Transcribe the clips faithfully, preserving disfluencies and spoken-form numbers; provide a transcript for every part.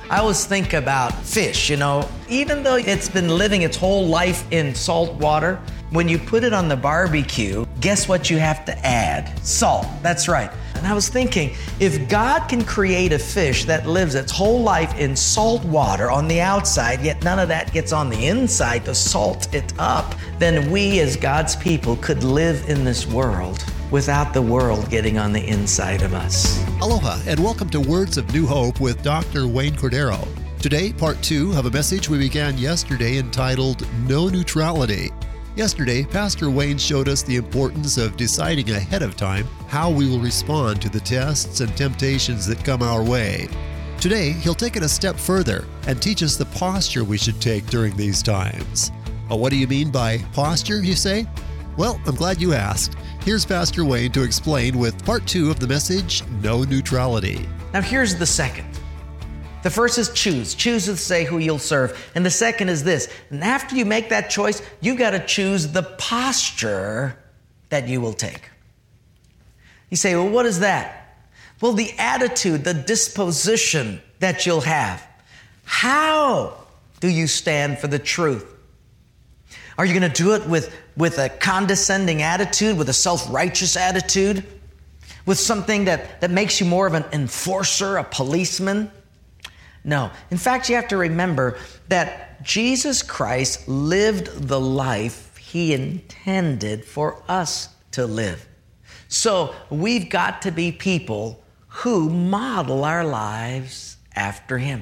I always think about fish, you know. Even though it's been living its whole life in salt water, when you put it on the barbecue, guess what you have to add? Salt, that's right. And I was thinking, if God can create a fish that lives its whole life in salt water on the outside, yet none of that gets on the inside to salt it up, then we as God's people could live in this world without the world getting on the inside of us. Aloha, and welcome to Words of New Hope with Doctor Wayne Cordero. Today, part two of a message we began yesterday entitled No Neutrality. Yesterday, Pastor Wayne showed us the importance of deciding ahead of time how we will respond to the tests and temptations that come our way. Today, he'll take it a step further and teach us the posture we should take during these times. Well, what do you mean by posture, you say? Well, I'm glad you asked. Here's Pastor Wayne to explain with part two of the message, No Neutrality. Now here's the second. The first is choose. Choose to say who you'll serve. And the second is this. And after you make that choice, you got to choose the posture that you will take. You say, well, what is that? Well, the attitude, the disposition that you'll have. How do you stand for the truth? Are you going to do it with, with a condescending attitude, with a self-righteous attitude, with something that, that makes you more of an enforcer, a policeman? No. In fact, you have to remember that Jesus Christ lived the life He intended for us to live. So we've got to be people who model our lives after Him.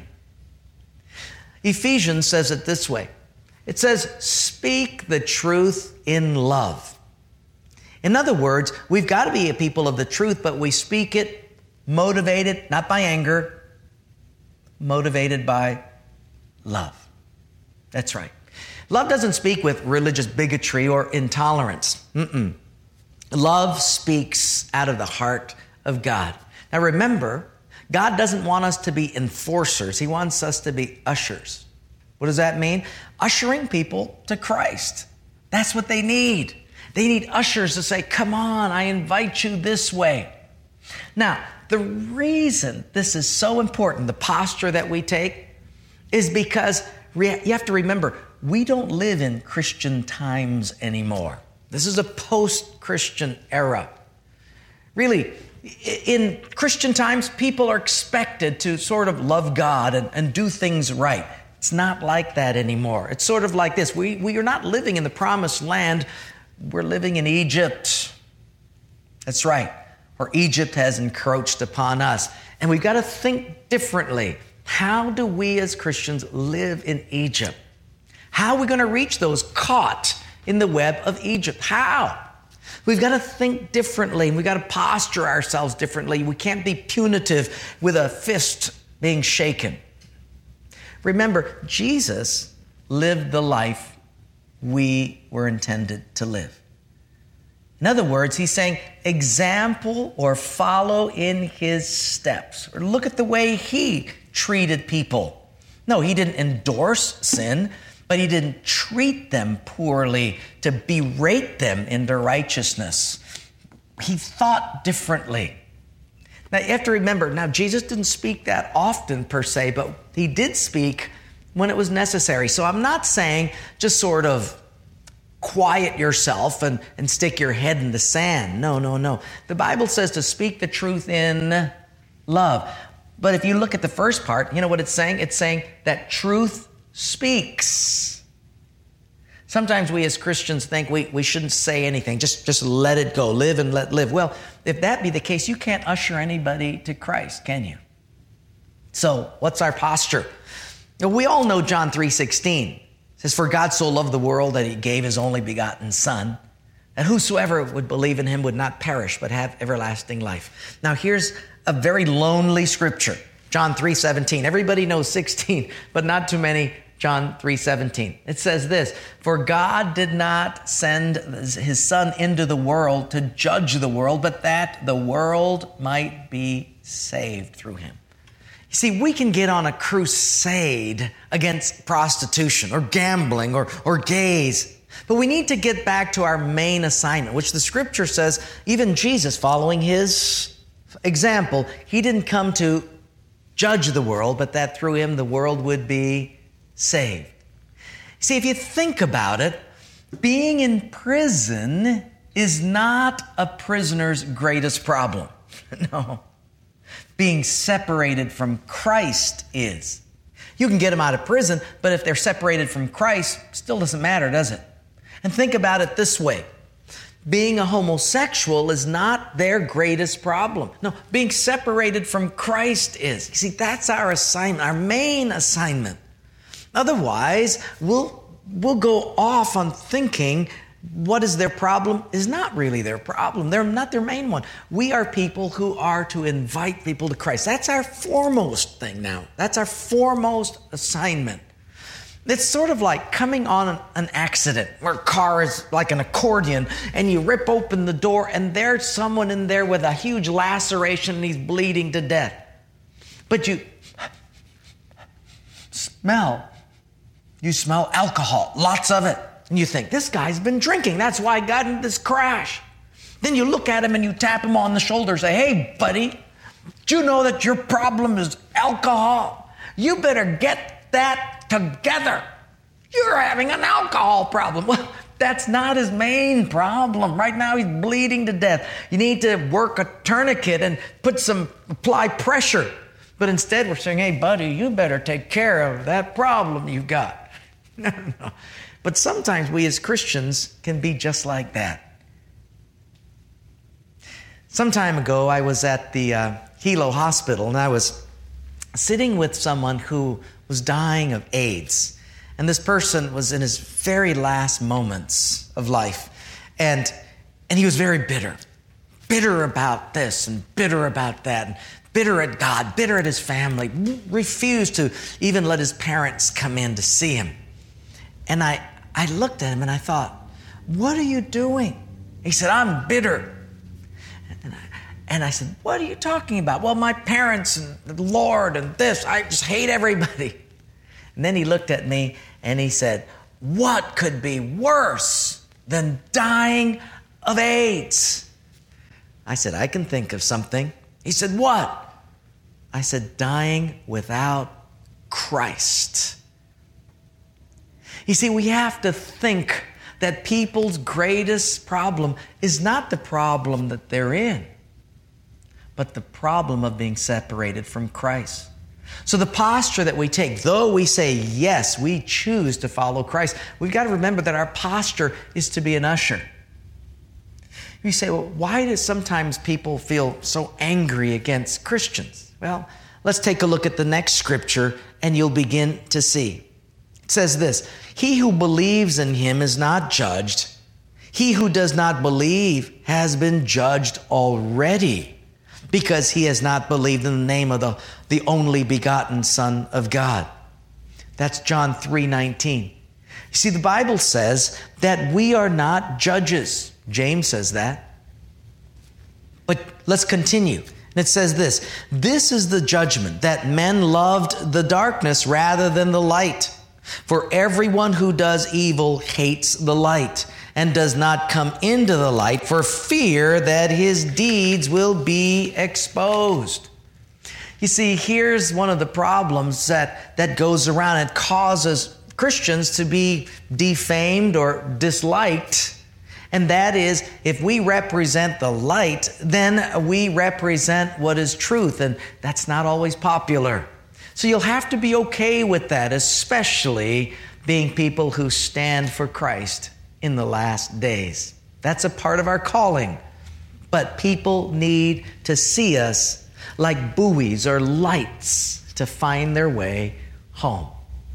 Ephesians says it this way. It says, speak the truth in love. In other words, we've got to be a people of the truth, but we speak it motivated, not by anger, motivated by love. That's right. Love doesn't speak with religious bigotry or intolerance. Mm-mm. Love speaks out of the heart of God. Now remember, God doesn't want us to be enforcers. He wants us to be ushers. What does that mean? Ushering people to Christ. That's what they need. They need ushers to say, come on, I invite you this way. Now, the reason this is so important, the posture that we take, is because you have to remember, we don't live in Christian times anymore. This is a post-Christian era. Really, in Christian times, people are expected to sort of love God and, and do things right. It's not like that anymore. It's sort of like this. We, we are not living in the promised land. We're living in Egypt. That's right. Or Egypt has encroached upon us. And we've got to think differently. How do we as Christians live in Egypt? How are we going to reach those caught in the web of Egypt? How? We've got to think differently. We've got to posture ourselves differently. We can't be punitive with a fist being shaken. Remember, Jesus lived the life we were intended to live. In other words, he's saying, example or follow in his steps. Or look at the way he treated people. No, he didn't endorse sin, but he didn't treat them poorly to berate them into righteousness. He thought differently. Now, you have to remember, now, Jesus didn't speak that often per se, but he did speak when it was necessary. So I'm not saying just sort of quiet yourself and, and stick your head in the sand. No, no, no. The Bible says to speak the truth in love. But if you look at the first part, you know what it's saying? It's saying that truth speaks. Sometimes we as Christians think we, we shouldn't say anything. Just, just let it go. Live and let live. Well, if that be the case, you can't usher anybody to Christ, can you? So what's our posture? Now, we all know John three sixteen. It says, for God so loved the world that he gave his only begotten Son, that whosoever would believe in him would not perish, but have everlasting life. Now, here's a very lonely scripture. John three seventeen. Everybody knows sixteen, but not too many. John three seventeen. It says this, for God did not send his Son into the world to judge the world, but that the world might be saved through him. You see, we can get on a crusade against prostitution or gambling or, or gays, but we need to get back to our main assignment, which the scripture says, even Jesus, following his example, he didn't come to judge the world, but that through him the world would be saved. See, if you think about it, being in prison is not a prisoner's greatest problem. No. Being separated from Christ is. You can get them out of prison, but if they're separated from Christ, still doesn't matter, does it? And think about it this way. Being a homosexual is not their greatest problem. No, being separated from Christ is. You see, that's our assignment, our main assignment. Otherwise, we'll, we'll go off on thinking what is their problem is not really their problem. They're not their main one. We are people who are to invite people to Christ. That's our foremost thing now. That's our foremost assignment. It's sort of like coming on an, an accident where a car is like an accordion and you rip open the door and there's someone in there with a huge laceration and he's bleeding to death. But you smell, you smell alcohol, lots of it. And you think, this guy's been drinking. That's why I got in this crash. Then you look at him and you tap him on the shoulder and say, hey, buddy, do you know that your problem is alcohol? You better get that together. You're having an alcohol problem. Well, that's not his main problem. Right now he's bleeding to death. You need to work a tourniquet and put some, apply pressure. But instead we're saying, hey, buddy, you better take care of that problem you've got. No, no. But sometimes we as Christians can be just like that. Some time ago, I was at the uh, Hilo Hospital, and I was sitting with someone who was dying of AIDS. And this person was in his very last moments of life. And, and he was very bitter. Bitter about this and bitter about that. And bitter at God, bitter at his family. Refused to even let his parents come in to see him. And I... I looked at him and I thought, what are you doing? He said, I'm bitter. And I, and I said, what are you talking about? Well, my parents and the Lord and this, I just hate everybody. And then he looked at me and he said, what could be worse than dying of AIDS? I said, I can think of something. He said, what? I said, dying without Christ. You see, we have to think that people's greatest problem is not the problem that they're in, but the problem of being separated from Christ. So the posture that we take, though we say, yes, we choose to follow Christ, we've got to remember that our posture is to be an usher. You say, well, why do sometimes people feel so angry against Christians? Well, let's take a look at the next scripture and you'll begin to see. It says this, he who believes in him is not judged. He who does not believe has been judged already because he has not believed in the name of the, the only begotten Son of God. That's John three nineteen. You see, the Bible says that we are not judges. James says that. But let's continue. And it says this, this is the judgment, that men loved the darkness rather than the light. For everyone who does evil hates the light and does not come into the light for fear that his deeds will be exposed. You see, here's one of the problems that, that goes around and causes Christians to be defamed or disliked. And that is, if we represent the light, then we represent what is truth. And that's not always popular. So you'll have to be okay with that, especially being people who stand for Christ in the last days. That's a part of our calling. But people need to see us like buoys or lights to find their way home.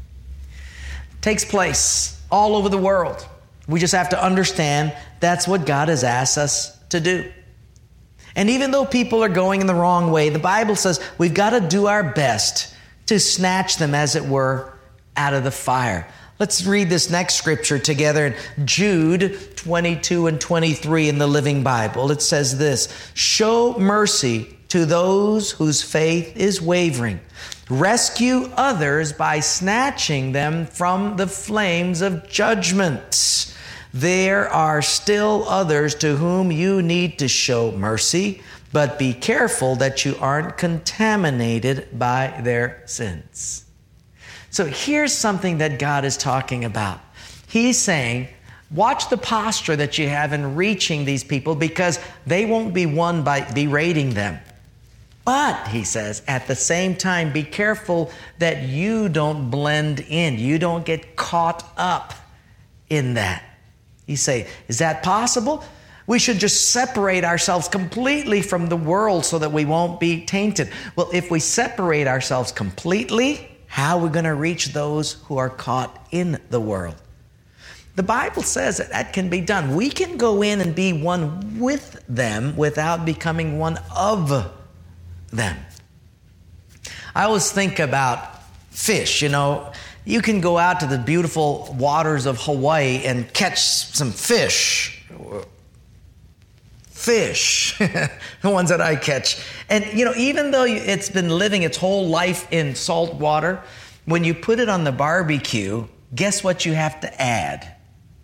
It takes place all over the world. We just have to understand that's what God has asked us to do. And even though people are going in the wrong way, the Bible says we've got to do our best to snatch them, as it were, out of the fire. Let's read this next scripture together in Jude twenty-two and twenty-three in the Living Bible. It says this, show mercy to those whose faith is wavering. Rescue others by snatching them from the flames of judgment. There are still others to whom you need to show mercy. but be careful that you aren't contaminated by their sins. So here's something that God is talking about. He's saying, watch the posture that you have in reaching these people, because they won't be won by berating them. But, he says, at the same time, be careful that you don't blend in. You don't get caught up in that. You say, is that possible? We should just separate ourselves completely from the world so that we won't be tainted. Well, if we separate ourselves completely, how are we going to reach those who are caught in the world? The Bible says that that can be done. We can go in and be one with them without becoming one of them. I always think about fish. You know, you can go out to the beautiful waters of Hawaii and catch some fish. Fish, the ones that I catch. And, you know, even though it's been living its whole life in salt water, when you put it on the barbecue, guess what you have to add?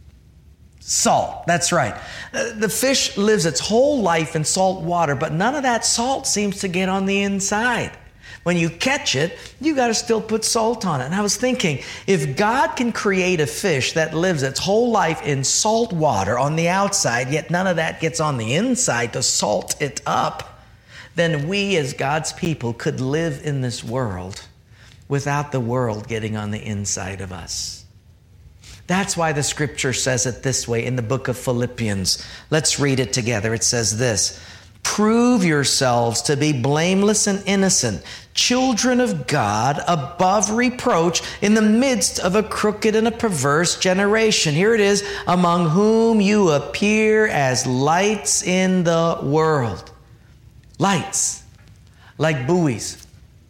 Salt. That's right. The fish lives its whole life in salt water, but none of that salt seems to get on the inside. When you catch it, you got to still put salt on it. And I was thinking, if God can create a fish that lives its whole life in salt water on the outside, yet none of that gets on the inside to salt it up, then we as God's people could live in this world without the world getting on the inside of us. That's why the scripture says it this way in the book of Philippians. Let's read it together. It says this: prove yourselves to be blameless and innocent, children of God, above reproach, in the midst of a crooked and a perverse generation. Here it is, among whom you appear as lights in the world. Lights, like buoys.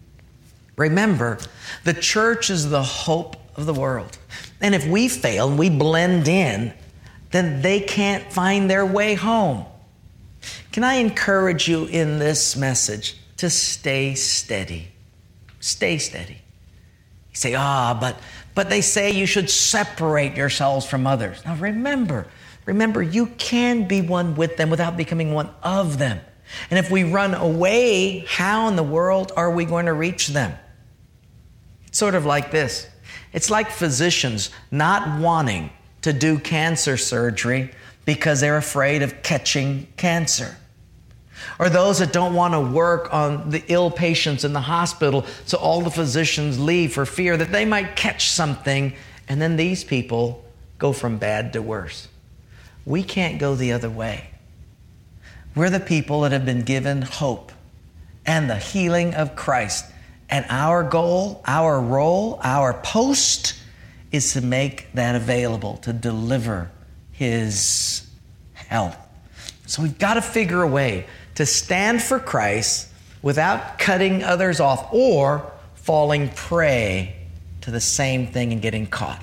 Remember, the church is the hope of the world. And if we fail and we blend in, then they can't find their way home. Can I encourage you in this message to stay steady? Stay steady. You say, ah, but but they say you should separate yourselves from others. Now remember, remember, you can be one with them without becoming one of them. And if we run away, how in the world are we going to reach them? It's sort of like this. It's like physicians not wanting to do cancer surgery because they're afraid of catching cancer. Or those that don't want to work on the ill patients in the hospital, so all the physicians leave for fear that they might catch something, and then these people go from bad to worse. We can't go the other way. We're the people that have been given hope and the healing of Christ. And our goal, our role, our post is to make that available, to deliver His health. So we've got to figure a way to stand for Christ without cutting others off or falling prey to the same thing and getting caught.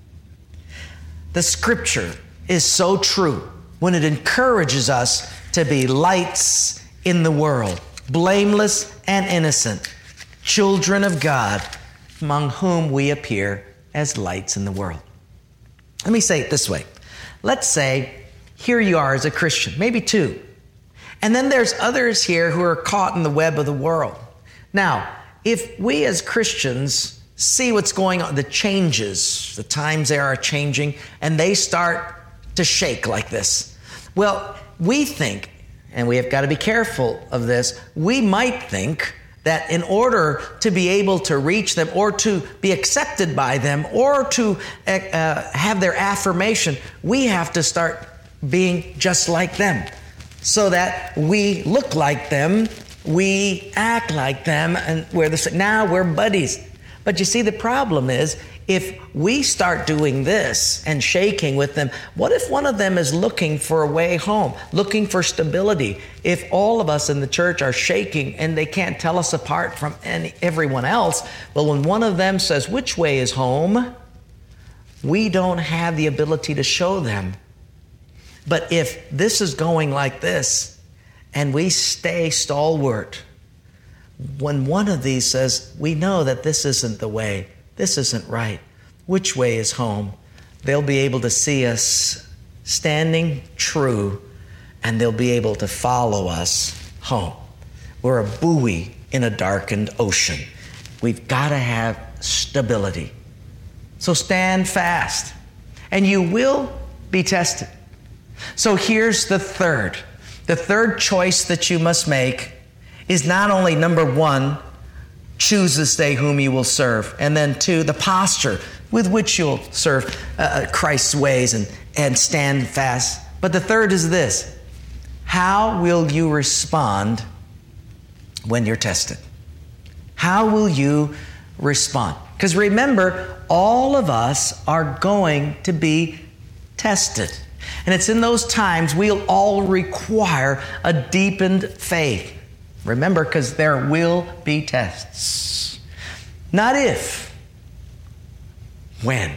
The scripture is so true when it encourages us to be lights in the world, blameless and innocent, children of God, among whom we appear as lights in the world. Let me say it this way. Let's say here you are as a Christian, maybe two. And then there's others here who are caught in the web of the world. Now, if we as Christians see what's going on, the changes, the times they are changing, and they start to shake like this, well, we think, and we have got to be careful of this, we might think that in order to be able to reach them or to be accepted by them or to uh, have their affirmation, we have to start being just like them so that we look like them, we act like them, and we're the same. Now we're buddies. But you see, the problem is if we start doing this and shaking with them, what if one of them is looking for a way home, looking for stability? If all of us in the church are shaking and they can't tell us apart from any, everyone else, well, when one of them says, which way is home? We don't have the ability to show them. But if this is going like this and we stay stalwart, when one of these says, we know that this isn't the way, this isn't right, which way is home? They'll be able to see us standing true, and they'll be able to follow us home. We're a buoy in a darkened ocean. We've got to have stability. So stand fast, and you will be tested. So here's the third. The third choice that you must make is not only, number one, choose this day whom you will serve, and then two, the posture with which you'll serve uh, Christ's ways and, and stand fast. But the third is this: how will you respond when you're tested? How will you respond? Because remember, all of us are going to be tested. And it's in those times we'll all require a deepened faith. Remember, because there will be tests. Not if, when.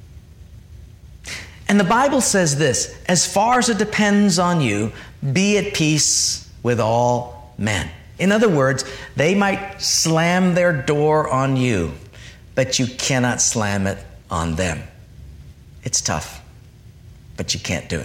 And the Bible says this: as far as it depends on you, be at peace with all men. In other words, they might slam their door on you, but you cannot slam it on them. It's tough, but you can't do it.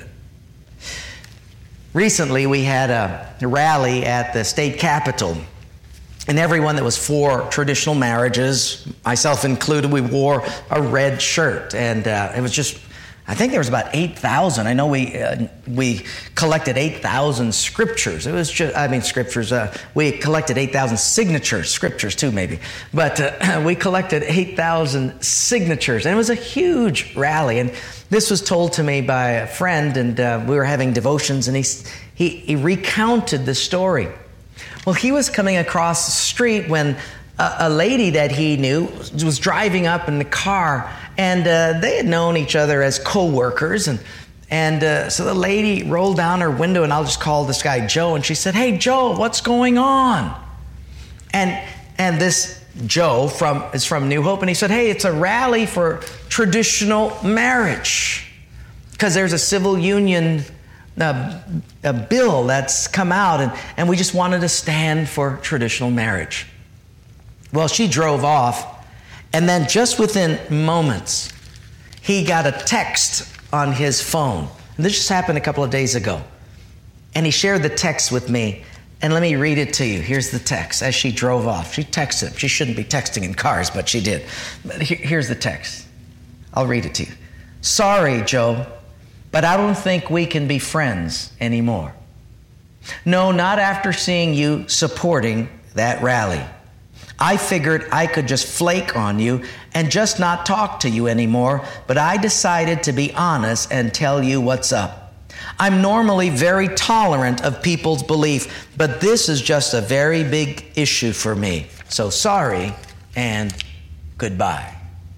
Recently, we had a rally at the state capitol, and everyone that was for traditional marriages, myself included, we wore a red shirt, and uh, it was just, I think there was about eight thousand. I know we uh, we collected eight thousand scriptures. It was just, I mean, scriptures, uh, we collected eight thousand signatures, scriptures too maybe, but uh, we collected eight thousand signatures, and it was a huge rally. And this was told to me by a friend, and uh, we were having devotions, and he, he, he recounted the story. Well, he was coming across the street when a, a lady that he knew was driving up in the car, and uh, they had known each other as co-workers. And, and uh, so the lady rolled down her window, and I'll just call this guy Joe, and she said, "Hey, Joe, what's going on?" And, and this Joe from is from New Hope, and he said, "Hey, it's a rally for traditional marriage because there's a civil union uh, a bill that's come out, and, and we just wanted to stand for traditional marriage." Well, she drove off, and then just within moments, he got a text on his phone. And this just happened a couple of days ago. And he shared the text with me. And let me read it to you. Here's the text as she drove off. She texted him. She shouldn't be texting in cars, but she did. But here's the text. I'll read it to you. "Sorry, Joe, but I don't think we can be friends anymore. No, not after seeing you supporting that rally. I figured I could just flake on you and just not talk to you anymore, but I decided to be honest and tell you what's up. I'm normally very tolerant of people's belief, but this is just a very big issue for me. So sorry and goodbye."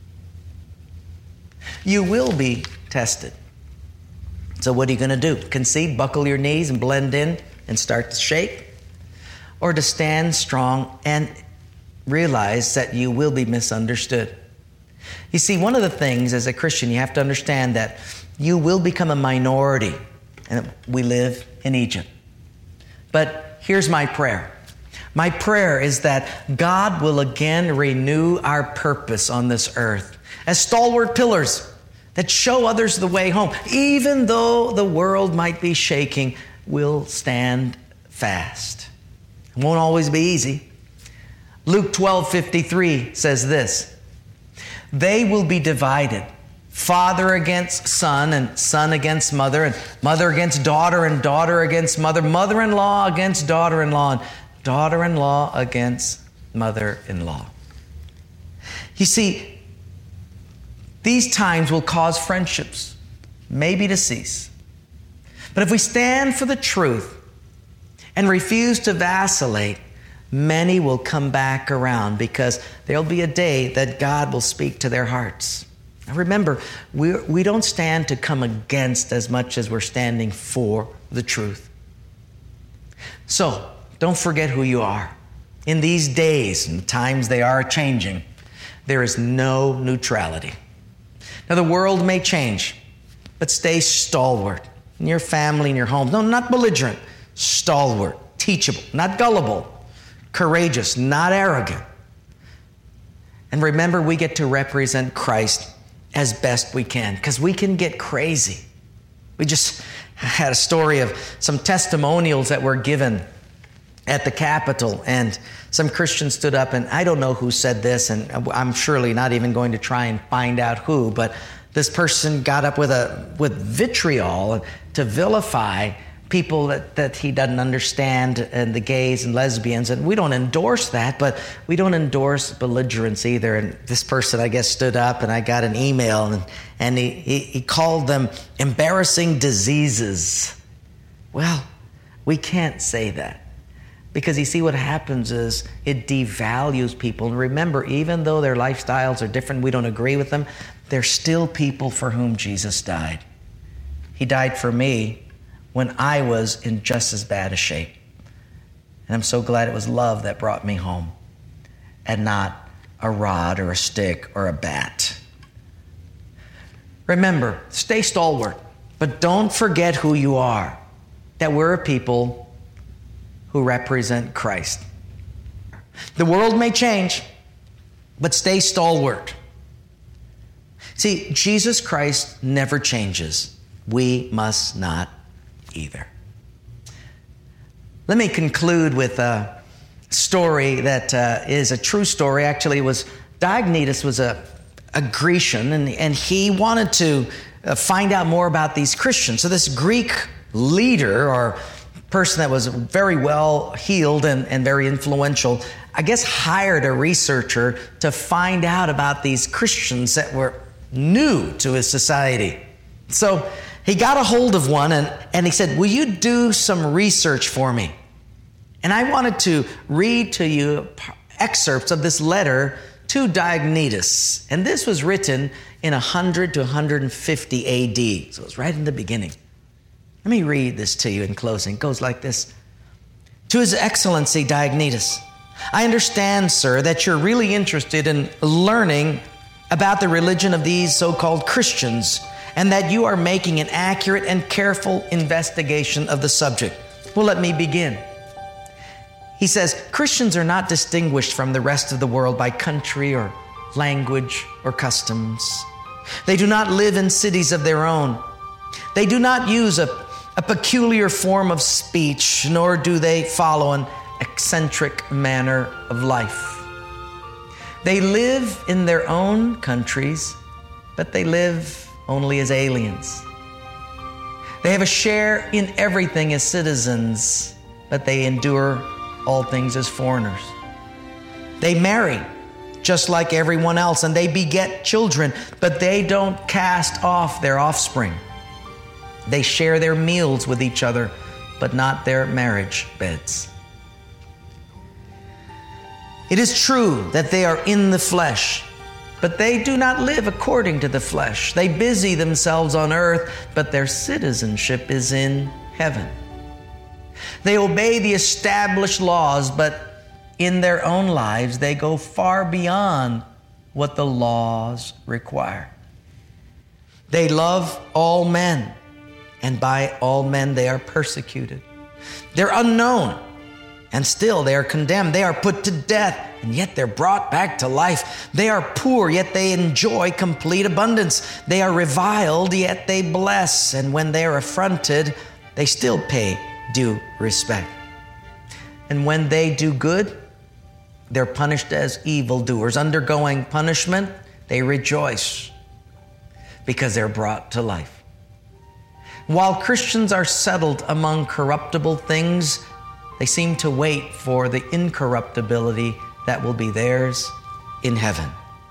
You will be tested. So what are you going to do? Concede, buckle your knees and blend in and start to shake? Or to stand strong and realize that you will be misunderstood? You see, one of the things as a Christian, you have to understand that you will become a minority. And we live in Egypt. But here's my prayer. My prayer is that God will again renew our purpose on this earth as stalwart pillars that show others the way home. Even though the world might be shaking, we'll stand fast. It won't always be easy. Luke twelve fifty-three says this: "They will be divided, father against son, and son against mother, and mother against daughter, and daughter against mother, mother-in-law against daughter-in-law, and daughter-in-law against mother-in-law." You see, these times will cause friendships maybe to cease. But if we stand for the truth and refuse to vacillate, many will come back around, because there'll be a day that God will speak to their hearts. Now remember, we we don't stand to come against as much as we're standing for the truth. So don't forget who you are. In these days and times they are changing, there is no neutrality. Now the world may change, but stay stalwart in your family, in your home. No, not belligerent, stalwart, teachable, not gullible, courageous, not arrogant. And remember, we get to represent Christ as best we can, because we can get crazy. We just had a story of some testimonials that were given at the Capitol, and some Christians stood up, and I don't know who said this, and I'm surely not even going to try and find out who, but this person got up with a with vitriol to vilify people that, that he doesn't understand, and the gays and lesbians, and we don't endorse that, but we don't endorse belligerence either. And this person, I guess, stood up, and I got an email, and, and he, he, he called them embarrassing diseases. Well, we can't say that. Because you see, what happens is it devalues people. And remember, even though their lifestyles are different, we don't agree with them, they're still people for whom Jesus died. He died for me when I was in just as bad a shape. And I'm so glad it was love that brought me home, and not a rod or a stick or a bat. Remember, stay stalwart, but don't forget who you are, that we're a people who represent Christ. The world may change, but stay stalwart. See, Jesus Christ never changes. We must not either. Let me conclude with a story that uh, is a true story. Actually, it was Diognetus was a, a Grecian, and, and he wanted to uh, find out more about these Christians. So this Greek leader, or person that was very well heeled and, and very influential, I guess, hired a researcher to find out about these Christians that were new to his society. So he got a hold of one, and, and he said, will you do some research for me? And I wanted to read to you excerpts of this letter to Diognetus. And this was written in one hundred to one hundred fifty A D. So it was right in the beginning. Let me read this to you in closing. It goes like this. To His Excellency Diognetus, I understand, sir, that you're really interested in learning about the religion of these so-called Christians, and that you are making an accurate and careful investigation of the subject. Well, let me begin. He says, Christians are not distinguished from the rest of the world by country or language or customs. They do not live in cities of their own. They do not use a a peculiar form of speech, nor do they follow an eccentric manner of life. They live in their own countries, but they live only as aliens. They have a share in everything as citizens, but they endure all things as foreigners. They marry just like everyone else, and they beget children, but they don't cast off their offspring. They share their meals with each other, but not their marriage beds. It is true that they are in the flesh, but they do not live according to the flesh. They busy themselves on earth, but their citizenship is in heaven. They obey the established laws, but in their own lives they go far beyond what the laws require. They love all men, and by all men they are persecuted. They're unknown, and still they are condemned. They are put to death, and yet they're brought back to life. They are poor, yet they enjoy complete abundance. They are reviled, yet they bless. And when they are affronted, they still pay due respect. And when they do good, they're punished as evildoers. Undergoing punishment, they rejoice because they're brought to life. While Christians are settled among corruptible things, they seem to wait for the incorruptibility that will be theirs in heaven.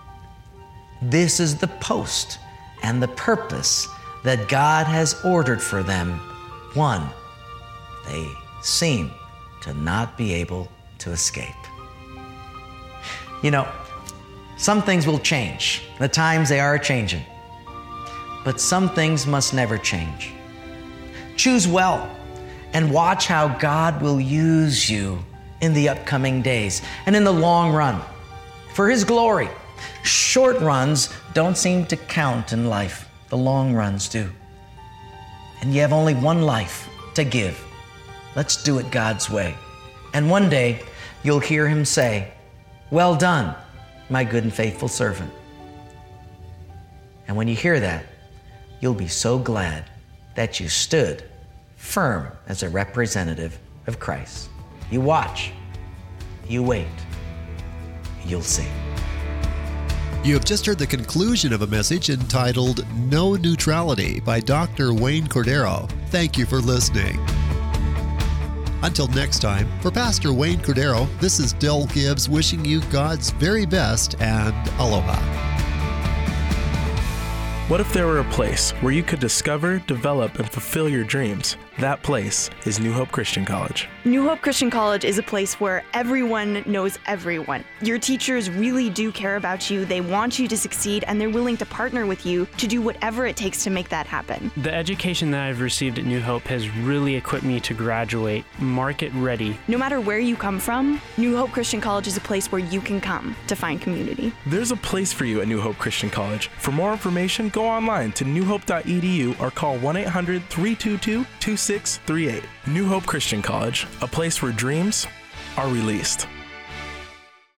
This is the post and the purpose that God has ordered for them. One, they seem to not be able to escape. You know, some things will change. The times they are changing. But some things must never change. Choose well and watch how God will use you in the upcoming days and in the long run for His glory. Short runs don't seem to count in life. The long runs do. And you have only one life to give. Let's do it God's way. And one day you'll hear Him say, "Well done, my good and faithful servant." And when you hear that, you'll be so glad that you stood firm as a representative of Christ. You watch. You wait. You'll see. You have just heard the conclusion of a message entitled No Neutrality by Doctor Wayne Cordeiro. Thank you for listening. Until next time, for Pastor Wayne Cordeiro, this is Del Gibbs wishing you God's very best and aloha. What if there were a place where you could discover, develop, and fulfill your dreams? That place is New Hope Christian College. New Hope Christian College is a place where everyone knows everyone. Your teachers really do care about you, they want you to succeed, and they're willing to partner with you to do whatever it takes to make that happen. The education that I've received at New Hope has really equipped me to graduate market ready. No matter where you come from, New Hope Christian College is a place where you can come to find community. There's a place for you at New Hope Christian College. For more information, go online to new hope dot e d u or call one eight hundred, three two two, two six three eight. New Hope Christian College, a place where dreams are released.